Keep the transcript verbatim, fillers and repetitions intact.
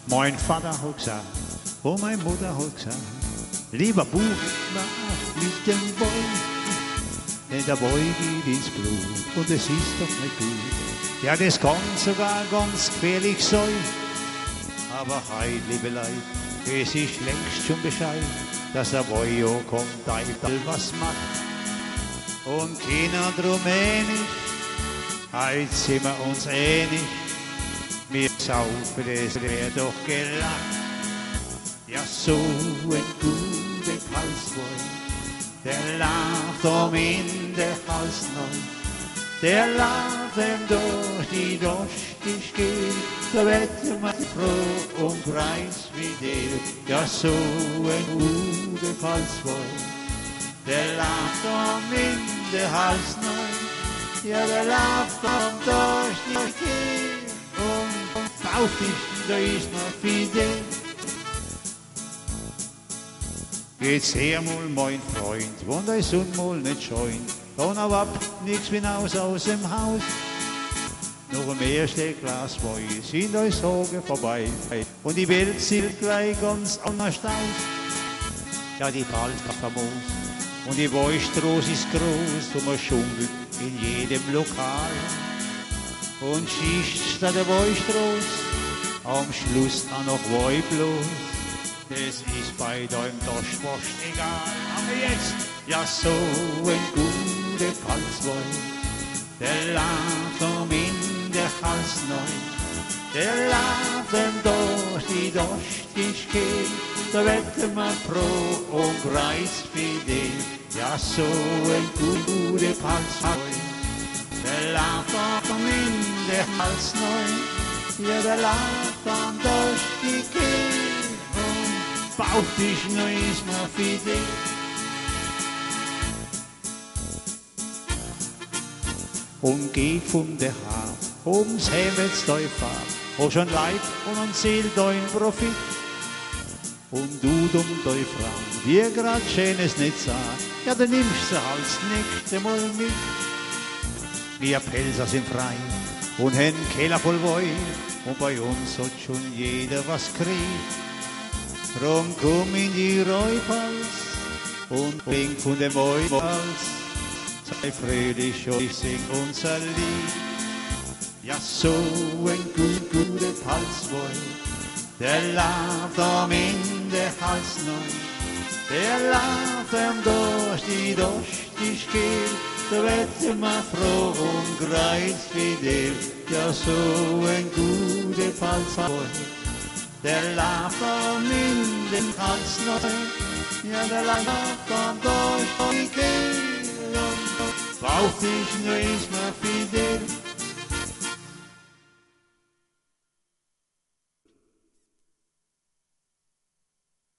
Mein Vater hat gesagt, und meine Mutter hat gesagt, lieber Bub, mach mit dem Boy, denn der Boy geht ins Blut und es ist doch nicht gut. Ja, das kann sogar ganz gefährlich sein, aber heut, liebe Leute, es ist längst schon Bescheid, dass der Boy ja kommt, Teufel was macht und keiner drum ähnlich. Heut sind wir uns einig, wir saufen, es wär doch gelacht. Ja, so ein guter Halsboy, der lacht um in der Halsneu, der lacht ihm durch die Durstig geht, da wird man froh und preis wie der. Ja, so ein guter Halsboy, der lacht um in der Halsneu, ja, der lacht um durch die Geht und baut dich, da ist noch Fidel. Geht's her mal, mein Freund, wenn dein Sohn mal nicht scheint, dann aber nix hinaus aus dem Haus. Noch im ersten Glas Wein sind euch Sorgen vorbei und die Welt sieht gleich ganz anders aus. Ja, die Wald war famos und die Weinstraße ist groß und man schunkelt in jedem Lokal. Und schießt statt der Weinstraße am Schluss auch noch Wein bloß. Das ist bei deinem Dorschwurst egal. Aber jetzt, ja, so ein guter Palzwein, der lacht um in der Halsneu, der lacht ihm durch die Durstigkeit, da wird man froh und preis fidel. Ja, so ein guter Palzwein, der lacht um in der Halsneu, ja, der lacht um durch die Kehl. Baut dich nur ist mal fidel. Und geht von der Haar, ums Himmels dein Fahrt, wo schon Leib und an Seel dein Profit. Und du dumm dein Frau, dir grad Schönes nicht sah, ja, dann nimmst du als nächste Mal mit. Wir Pelzer sind frei und haben Keller voll Wein, und bei uns hat schon jeder was kriegt. Drum komm in die Räuphals und trink von dem Eubals. Sei fröhlich und ich sing unser Lied. Ja, so ein gut, guter Palzboy, der lacht am in der Halsneu, der lacht ihm durch die Durstigkeit, da wird man froh und kreis fidel. Ja, so ein guter Palzboy, der lacht am in den Halsneu, ja, der lacht am durch die Kehl und baut dich nur ist mal fidel.